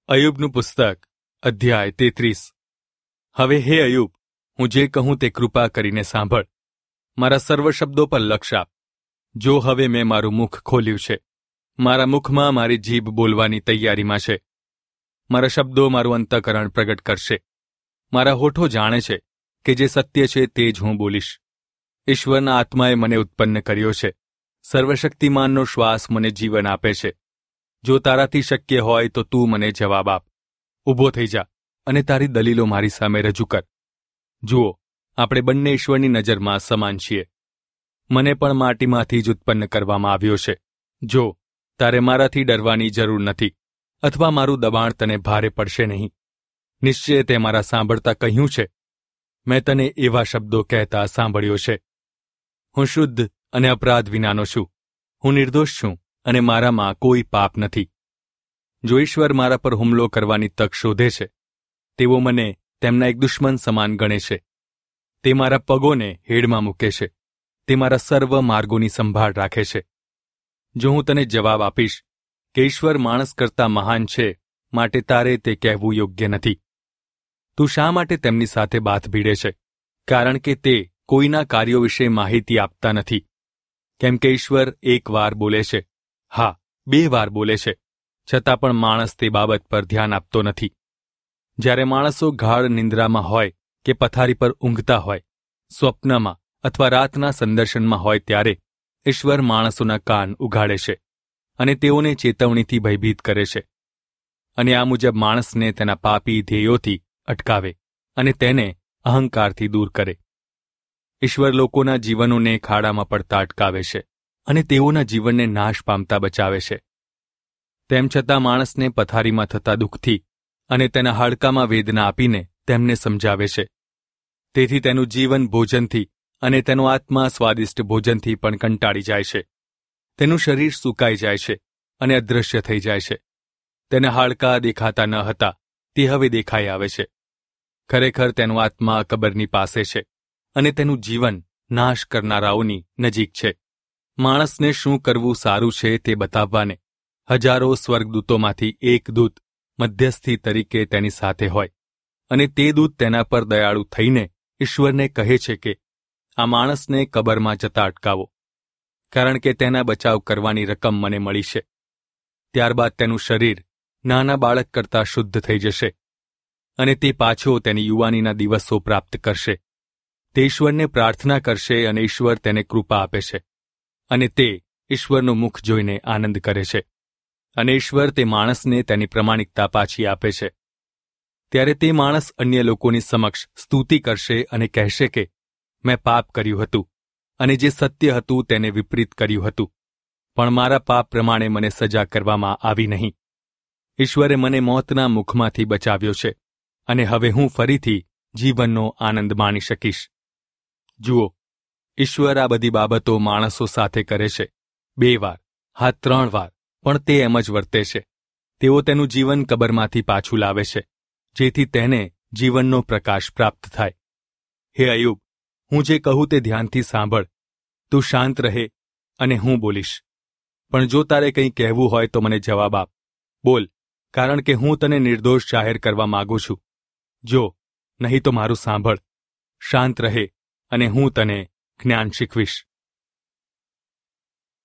અયુબનું પુસ્તક અધ્યાય 33। હવે હે અયુબ, હું જે કહું તે કૃપા કરીને સાંભળ, મારા સર્વ શબ્દો પર લક્ષ આપ। જો હવે મેં મારું મુખ ખોલ્યું છે, મારા મુખમાં મારી જીભ બોલવાની તૈયારીમાં છે। મારા શબ્દો મારું અંતઃકરણ પ્રગટ કરશે। મારા હોઠો જાણે છે કે જે સત્ય છે તે જ હું બોલીશ। ઈશ્વરના આત્માએ મને ઉત્પન્ન કર્યો છે, સર્વશક્તિમાનનો શ્વાસ મને જીવન આપે છે। જો તારાથી શક્ય હોય તો તું મને જવાબ આપ। ઊભો થઈ જા અને તારી દલીલો મારી સામે રજૂ કર। જુઓ, આપણે બંને ઈશ્વરની નજરમાં સમાન છીએ। મને પણ માટીમાંથી જ ઉત્પન્ન કરવામાં આવ્યો છે। જો તારે મારાથી ડરવાની જરૂર નથી, અથવા મારું દબાણ તને ભારે પડશે નહીં। નિશ્ચય તે મારા સાંભળતા કહ્યું છે, મેં તને એવા શબ્દો કહેતા સાંભળ્યો છે। હું શુદ્ધ અને અપરાધ વિનાનો છું, હું નિર્દોષ છું અને મારામાં કોઈ પાપ નથી। જો ઈશ્વર મારા પર હુમલો કરવાની તક શોધે છે, તેઓ મને તેમના એક દુશ્મન સમાન ગણે છે। તે મારા પગોને હેડમાં મૂકે છે, તે મારા સર્વ માર્ગોની સંભાળ રાખે છે। જો હું તને જવાબ આપીશ કે ઈશ્વર માણસ કરતાં મહાન છે, માટે તારે તે કહેવું યોગ્ય નથી। તું શા માટે તેમની સાથે બાથ ભીડે છે? કારણ કે તે કોઈના કાર્યો વિશે માહિતી આપતા નથી। કેમ કે ઈશ્વર એક વાર બોલે છે, હા, 2 વાર બોલે છે, છતાં પણ માણસ તે બાબત પર ધ્યાન આપતો નથી। જ્યારે માણસો ગાઢ નિંદ્રામાં હોય કે પથારી પર ઊંઘતા હોય, સ્વપ્નમાં અથવા રાતના સંદર્શનમાં હોય, ત્યારે ઈશ્વર માણસોના કાન ઉઘાડે છે અને તેઓને ચેતવણીથી ભયભીત કરે છે, અને આ મુજબ માણસને તેના પાપી ધ્યેયોથી અટકાવે અને તેને અહંકારથી દૂર કરે। ઈશ્વર લોકોના જીવનોને ખાડામાં પડતા અટકાવે છે અને તેઓના જીવનને નાશ પામતા બચાવે છે। તેમ છતાં માણસને પથારીમાં થતા દુઃખથી અને તેના હાડકામાં વેદના આપીને તેમને સમજાવે છે। તેથી તેનું જીવન ભોજનથી અને તેનો આત્મા સ્વાદિષ્ટ ભોજનથી પણ કંટાળી જાય છે। તેનું શરીર સૂકાઈ જાય છે અને અદૃશ્ય થઈ જાય છે। તેના હાડકાં દેખાતા ન હતા, તે હવે દેખાઈ આવે છે। ખરેખર તેનો આત્મા કબરની પાસે છે અને તેનું જીવન નાશ કરનારાઓની નજીક છે। માણસને શું કરવું સારું છે તે બતાવવાને હજારો સ્વર્ગદૂતોમાંથી એક દૂત મધ્યસ્થી તરીકે તેની સાથે હોય, અને તે દૂત તેના પર દયાળુ થઈને ઈશ્વરને કહે છે કે આ માણસને કબરમાં જતા અટકાવો, કારણ કે તેના બચાવ કરવાની રકમ મને મળી છે। ત્યારબાદ તેનું શરીર નાના બાળક કરતાં શુદ્ધ થઈ જશે અને તે પાછો તેની યુવાનીના દિવસો પ્રાપ્ત કરશે। તે ઈશ્વરને પ્રાર્થના કરશે અને ઈશ્વર તેને કૃપા આપે છે, અને તે ઈશ્વરનું મુખ જોઈને આનંદ કરે છે, અને ઈશ્વર તે માણસને તેની પ્રમાણિકતા પાછી આપે છે। ત્યારે તે માણસ અન્ય લોકોની સમક્ષ સ્તુતિ કરશે અને કહેશે કે મેં પાપ કર્યું હતું અને જે સત્ય હતું તેને વિપરીત કર્યું હતું, પણ મારા પાપ પ્રમાણે મને સજા કરવામાં આવી નહીં। ઈશ્વરે મને મોતના મુખમાંથી બચાવ્યો છે, અને હવે હું ફરીથી જીવનનો આનંદ માણી શકીશ। જુઓ, ઈશ્વર આ બધી બાબતો માણસો સાથે કરે છે, 2 વાર, હા 3 વાર, પણ તે એમ જ વર્તે છે। તેઓ તેનું જીવન કબરમાંથી પાછું લાવે છે, જેથી તેને જીવનનો પ્રકાશ પ્રાપ્ત થાય। હે અયુબ, હું જે કહું તે ધ્યાનથી સાંભળ। તું શાંત રહે અને હું બોલીશ, પણ જો તારે કંઈ કહેવું હોય તો મને જવાબ આપ। બોલ, કારણ કે હું તને નિર્દોષ જાહેર કરવા માંગુ છું। જો નહીં તો મારું સાંભળ, શાંત રહે અને હું તને જ્ઞાન શીખવીશ।